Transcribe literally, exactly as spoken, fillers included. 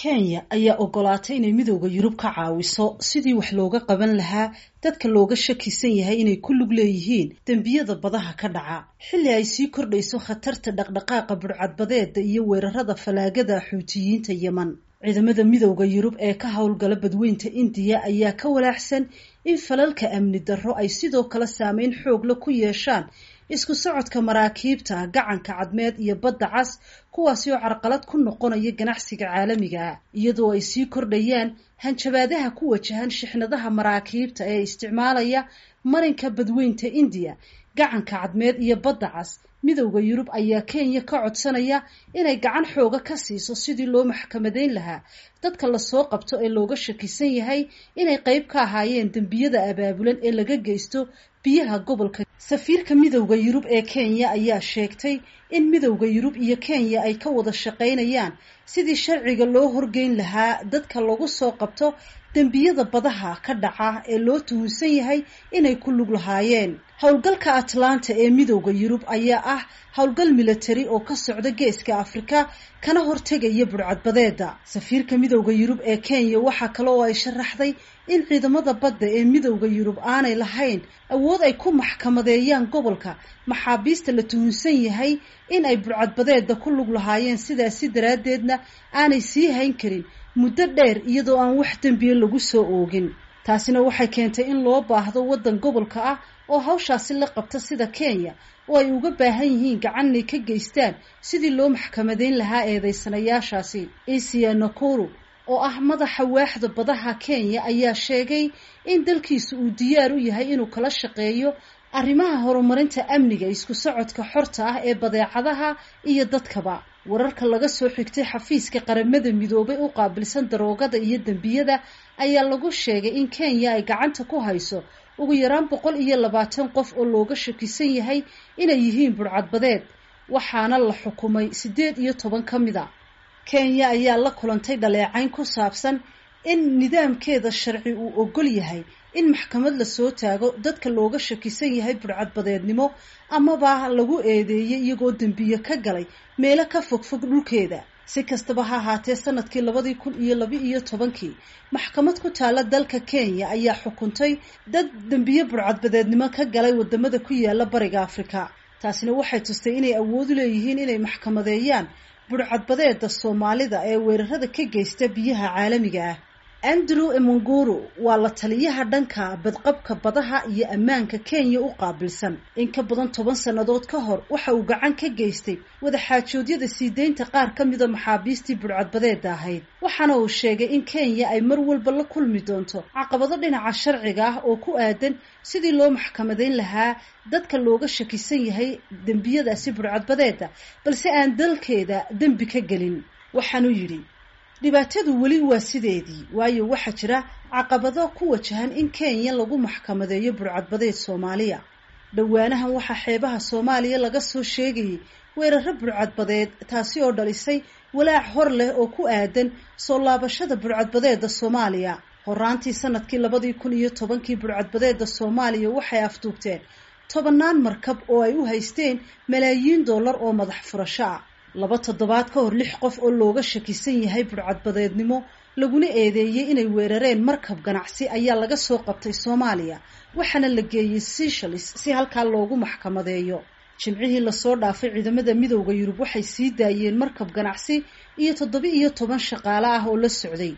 Kenya ayaa ogolaatay inay midowga Yurub ka caawiso sidii wax looga qaban lahaa dadka looga shakisan yahay inay ku lug leeyihiin dambiyada badaha ka dhaca xilli ay sii kordhayso khatarta dhaqdhaqaaqa burcadbadeeda iyo weerarada falaagada Xuutiyiinta Yemen. Ciidamada midowga Yurub ee ka howlgala badweynta Indiya ayaa ka walaacsan in falalka amni darro ay sidoo kale saameyn xoog leh ku yeeshaan isku socodka maraakiibta gacanka cadmeed iyo badda cas kuwaasi oo carqalad ku noqonaya ganacsiga caalamiga ah iyadoo ay sii kordhayaan hanjabaadaha ku wajahan shixnadaha maraakiibta ee isticmaalaya marinka badweynta Indiya gacanka cadmeed iyo badda cas. midowga Yurub ayaa Kenya ka codsanaya inay gacan xooga ka siiso sidii loo maxkamadeyn lahaa dadka la soo qabto ee looga shakisan yahay inay qayb ka ahaayeen dambiyada abaabulan ee laga geysto biyaha gobolka. Safiirka midowga Yurub ee Kenya ayaa sheegtay in midowga Yurub iyo Kenya ay ka wada shaqeynayaan sidii sharciga loo horgeyn lahaa dadka lagu soo qabto dambiyada badaha ka dhaca ee loo tuhunsan yahay inay ku lug lahaayeen. Howlgalka Atlanta ee midowga Yurub ayaa ah howlgal military oo ka socda geeska Afrika kana hortagaya burcadbadeeda. Safiirka midowga Yurub ee Kenya waxa kale oo ay sharaxday in ciidamada badda ee midowga Yurub aanay lahayn awood ay ku maxkamadeeyaan gobolka maxaabiista la tuhunsan yahay in ay burcadbadeeda ku lug lahaayeen, sidaasi daraadeedna aanay sii hayn karin muddo dheer iyadoo aan wax dambiye lagu soo oogin. taasina waxay keentay in loo baahdo wadan gobolka ah oo hawshaasi la qabta sida Kenya oo ay uga baahan yihiin gacan ay ka geystaan sidii loo maxkamadeyn lahaa eedeysanayaashaasi. Isiya Nakuru oo ah madaxa waaxda badaha Kenya ayaa sheegay in dalkiisu uu diyaar u yahay inuu kala shaqeeyo arrimaha horumarinta amniga isku socodka xorta ah ee badeecadaha iyo dadkaba. wararka laga soo xigtay xafiiska qaramada midoobay u qaabilsan daroogada iyo dambiyada ayaa lagu sheegay in Kenya ay gacanta ku hayso ugu yaraan boqol iyo labaatan qof oo looga shakisan yahay inay yihiin burcadbadeed, waxaana la xukumay sideed iyo toban ka mid ah. Kenya ayaa la kulantay dhaleecayn ku saabsan in nidaamkeeda sharci uu ogol yahay in maxkamad la soo taago dadka looga shakisan yahay burcadbadeednimo amaba lagu eedeeyay iyagoo dambiye ka galay meelo ka fogfog dhulkeeda. si kastaba ha ahaatee sanadkii labadii kun iyo laba iyo tobankii maxkamad ku taala dalka Kenya ayaa xukuntay dad dambiye burcadbadeednimo ka galay wadamada ku yaala bariga Afrika. taasina waxay tustay inay awood u leeyihiin inay maxkamadeeyaan burcadbadeeda Soomaalida ee weerarada ka geysta biyaha caalamiga ah. Andrew Emunguru waa la taliyaha dhanka badqabka badaha iyo ammaanka Kenya u qaabilsan. in ka badan toban sanadood ka hor waxa uu gacan ka geystay wada xaajoodyada siideynta qaar ka mid ah maxaabiistii burcadbadeeda ahayd, waxaana uu sheegay in Kenya ay mar walba la kulmi doonto caqabado dhinaca sharciga ah oo ku aadan sidii loo maxkamadeyn lahaa dadka looga shakisan yahay dambiyadaasi burcadbadeeda balse aan dalkeeda dambi ka gelin. waxaanu yiri dhibaatadu weli waa sideedii, waayo waxa jira caqabado ku wajahan in Kenya lagu maxkamadeeyo burcadbadeed Soomaaliya. dhawaanahan waxa xeebaha Soomaaliya laga soo sheegay weeraro burcadbadeed, taasi oo dhalisay walaac hor leh oo ku aadan soo laabashada burcadbadeeda Soomaaliya. horaantii sanadkii labadii kun iyo tobankii burcadbadeeda Soomaaliya waxay afduubteen tobanaan markab oo ay u haysteen malaayiin dollar oo madax furasho ah. laba toddobaad ka hor lix qof oo looga shakisan yahay burcadbadeednimo laguna eedeeyay inay weerareen markab ganacsi ayaa laga soo qabtay Soomaaliya, waxaana la geeyay Seychelles si halkaa loogu maxkamadeeyo. jimcihii la soo dhaafay ciidamada midowga Yurub waxay sii daayeen markab ganacsi iyo toddoba iyo toban shaqaale ah oo la socday.